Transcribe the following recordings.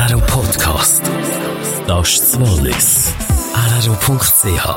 RRO Podcast. Das ist das Wallis. RRO.ch.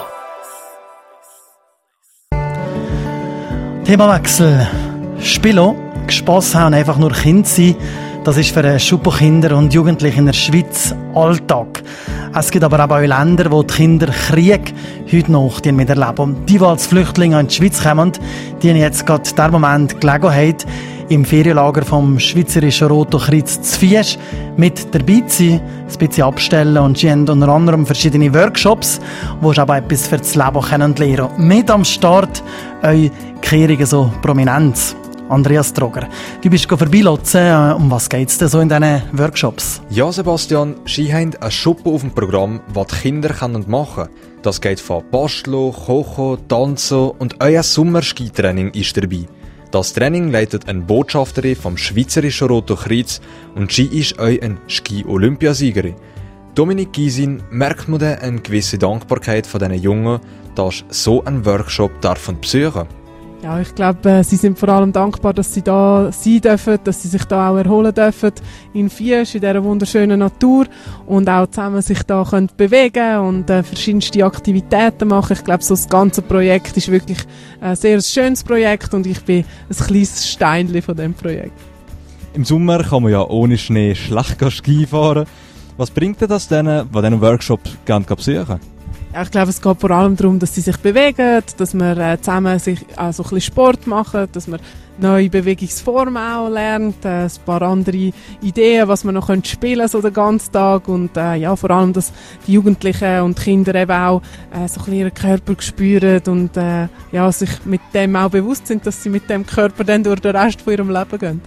Themawechsel. Spilo, Spass haben, einfach nur Kind sein, das ist für Schuppo-Kinder und Jugendliche in der Schweiz Alltag. Es gibt aber auch Länder, wo die Kinder Krieg heute noch miterleben. Und die, die als Flüchtlinge in die Schweiz kommen, die haben jetzt gerade in diesem Moment Gelegenheit, im Ferienlager vom Schweizerischen Roten Kreuz zu Fies mit dabei zu sein, ein bisschen abstellen, und sie haben unter anderem verschiedene Workshops, wo sie aber etwas für das Leben lernen können. Mit am Start eure Kehrige so Prominenz. Andreas Troger, du bist vorbeilotsen. Um was geht es denn so in diesen Workshops? Ja, Sebastian, sie haben einen Schuppen auf dem Programm, was die Kinder machen können. Das geht von Basteln, Kochen, Tanzen und euer Sommerskitraining ist dabei. Das Training leitet eine Botschafterin vom Schweizerischen Roten Kreuz und sie ist auch eine Ski-Olympiasiegerin. Dominique Gysin merkt man dann eine gewisse Dankbarkeit von diesen Jungen, dass so einen Workshop besuchen. Ja, ich glaube, sie sind vor allem dankbar, dass sie da sein dürfen, dass sie sich da auch erholen dürfen in Fies, in dieser wunderschönen Natur, und auch zusammen sich da können bewegen und verschiedenste Aktivitäten machen. Ich glaube, so das ganze Projekt ist wirklich ein sehr schönes Projekt und ich bin ein kleines Steinchen von diesem Projekt. Im Sommer kann man ja ohne Schnee schlecht Ski fahren. Was bringt denn das denen, die diesen Workshop gerne besuchen? Ja, ich glaube, es geht vor allem darum, dass sie sich bewegen, dass wir zusammen sich auch so ein bisschen Sport machen, dass man neue Bewegungsformen auch lernt, ein paar andere Ideen, was man noch spielen können, so den ganzen Tag, und ja, vor allem, dass die Jugendlichen und die Kinder eben auch so ein bisschen ihren Körper spüren und ja, sich mit dem auch bewusst sind, dass sie mit dem Körper dann durch den Rest von ihrem Leben gehen.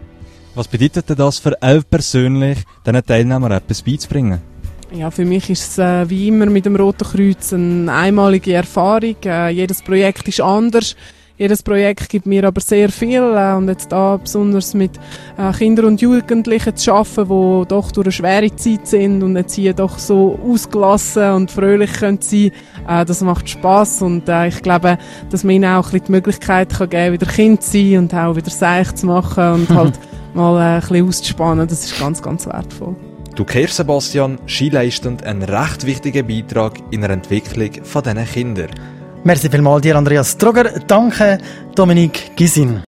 Was bedeutet denn das für euch persönlich, diesen Teilnehmern etwas beizubringen? Ja, für mich ist es wie immer mit dem Roten Kreuz eine einmalige Erfahrung. Jedes Projekt ist anders. Jedes Projekt gibt mir aber sehr viel. Und jetzt da besonders mit Kindern und Jugendlichen zu arbeiten, die doch durch eine schwere Zeit sind und jetzt hier doch so ausgelassen und fröhlich können sein, das macht Spass. Und ich glaube, dass man ihnen auch ein bisschen die Möglichkeit geben kann, wieder Kind zu sein und auch wieder seich zu machen und halt mal ein bisschen auszuspannen. Das ist ganz, ganz wertvoll. Du kehrst, Sebastian, sie leisten einen recht wichtigen Beitrag in der Entwicklung von diesen Kindern. Merci vielmals dir, Andreas Troger. Danke, Dominique Gysin.